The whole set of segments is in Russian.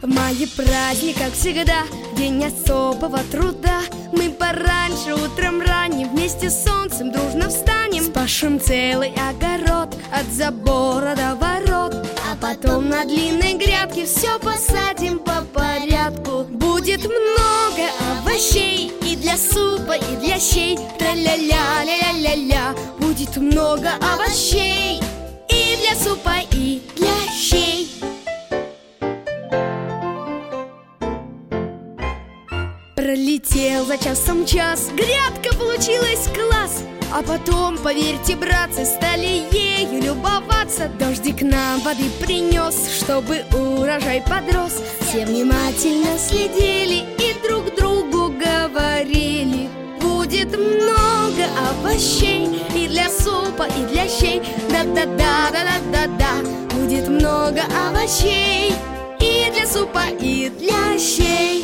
мае праздник, как всегда, день особого труда. Мы пораньше утром ранним вместе с солнцем дружно встанем, спашем целый огород от забора до ворот, а потом на длинной грядке все посадим по порядку. Будет много овощей и для супа, и для щей. Тра-ля-ля, ля-ля-ля-ля. Будет много овощей и для супа, и для щей. Пролетел за часом час, грядка получилась класс. А потом, поверьте, братцы, стали ею любоваться. Дождик нам воды принес, чтобы урожай подрос. Все внимательно следили и друг другу говорили: будет много овощей и для супа, и для щей. Да-да-да, да-да-да-да. Будет много овощей и для супа, и для щей.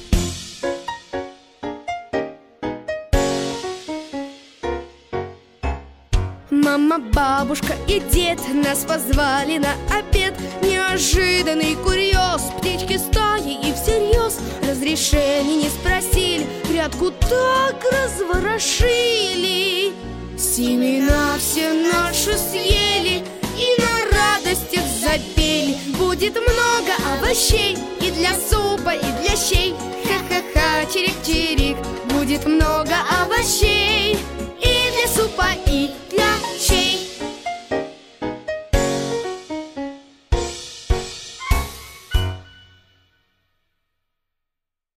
Мама, бабушка и дед нас позвали на обед. Неожиданный курьез, птички стаи и всерьез. Разрешения не спросили, грядку так разворошили. Семена все наши съели и на радостях запели: будет много овощей и для супа, и для щей. Ха-ха-ха.